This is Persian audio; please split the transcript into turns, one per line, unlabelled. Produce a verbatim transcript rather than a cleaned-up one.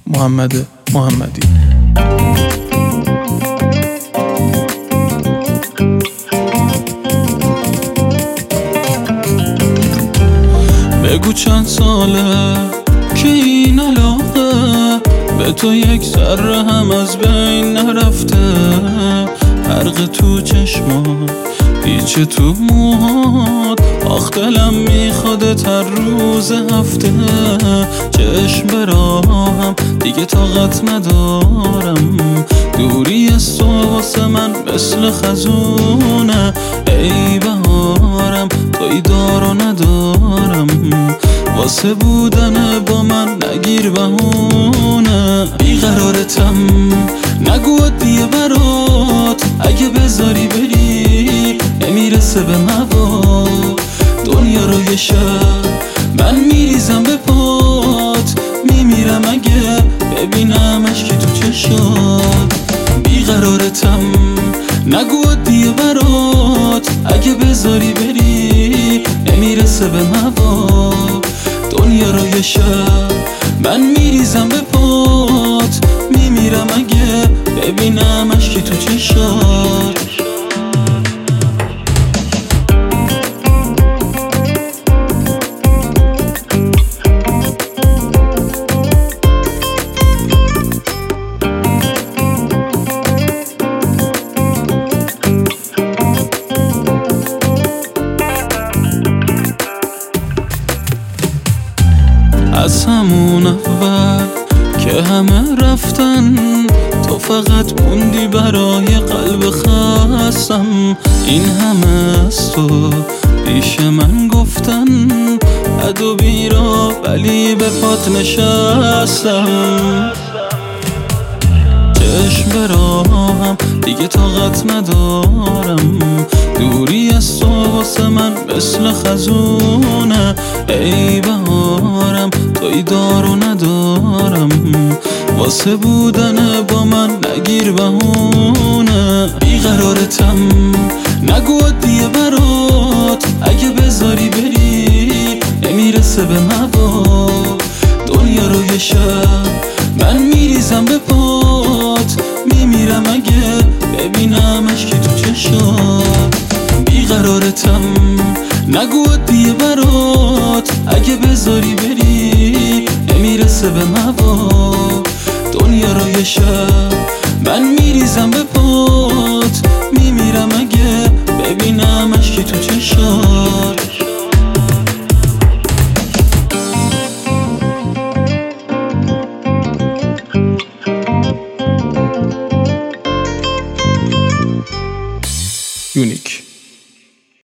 محمد محمدی. بگو چند ساله که این علاقه به تو یک ذره هم از بین نرفته، حرق تو چشمات، پیچ تو موهات، آخ دلم میخوادت هر روز هفته. چشم براهم دیگه طاقت ندارم، دوری از تو واسه من مثل خزونه. ای بهارم توی دار و ندارم، واسه بودن با من نگیر بهونه. بیقرارتم نگو عادیه برات، اگه بذاری بری نمیرسه به موا. دنیا رو یه شب من میریزم به پات، میمیرم اگه ببینم اشکی تو چشات. بیقرارتم نگو عادیه برات، اگه بذاری بری نمیرسه به موا. دنیا رو یه شب من میریزم به پات، میمیرم اگه ببینم اشکی تو چشات. از همون اول که همه رفتن، تو فقط موندی برای قلب خستم. این همه از تو پیش من گفتن، بد و بیرا ولی به پات نشستم. چشم براهم دیگه طاقت ندارم، دوری از تو واسه من مثل خزونه. ای بهارم توی دار و ندارم، واسه بودن با من نگیر بهونه. بیقرارتم نگو عادیه برات، اگه بذاری بری نمیرسه به موا. دنیا رو یه شب من میریزم به پات، میمیرم اگه ببینم اشکی تو چشات. بیقرارتم نگو عادیه برات، اگه بذاری بری نمیرسه به موا. دنیا رو یه شب من میریزم به پات، میمیرم اگه ببینم اشکی تو چشات. یونیک.